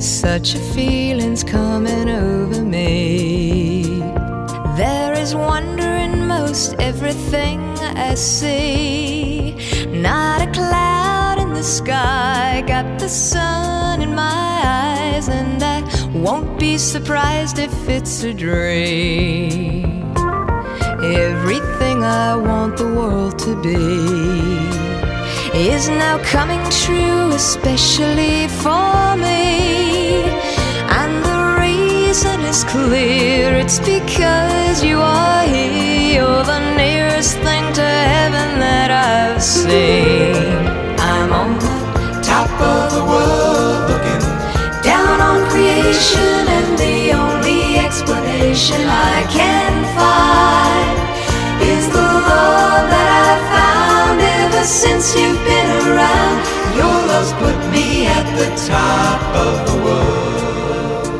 Such a feeling's coming over me. There is wonder in most everything I see. Not a cloud in the sky, got the sun in my eyes, and I won't be surprised if it's a dream. Everything I want the world to be is now coming true, especially for me. And the reason is clear, it's because you are here. You're the nearest thing to heaven that I've seen. I'm on the top of the world, looking down on creation, and the only explanation I can find is the love that I've found ever since you've been around. Your love's put me at the top of the world.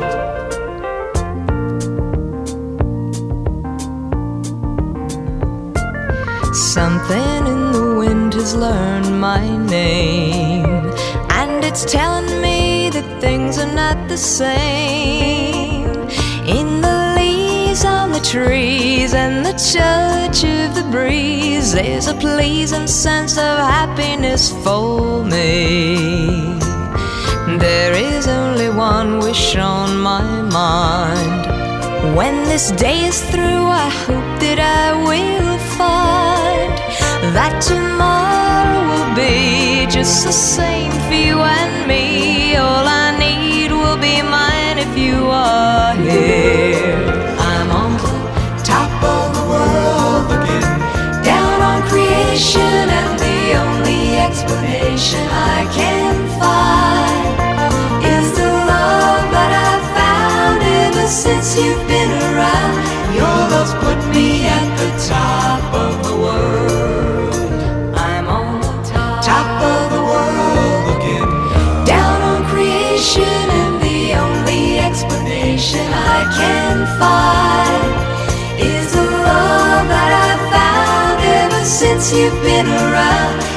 Something in the wind has learned my name, and it's telling me that things are not the same. In the leaves on the trees and the touch of the breeze, there's a pleasing sense of happiness for me. There is only one wish on my mind. When this day is through, I hope that I will find that tomorrow will be just the same for you and me. All I need will be mine if you are here. I'm on the top of the world, looking down on creation, and the only explanation I can find is the love that I've found ever since you've been around. Your love's put me at the top of the world. I'm on the top of the world, looking down on creation, and the only explanation I can find is the love that I've found ever since you've been around.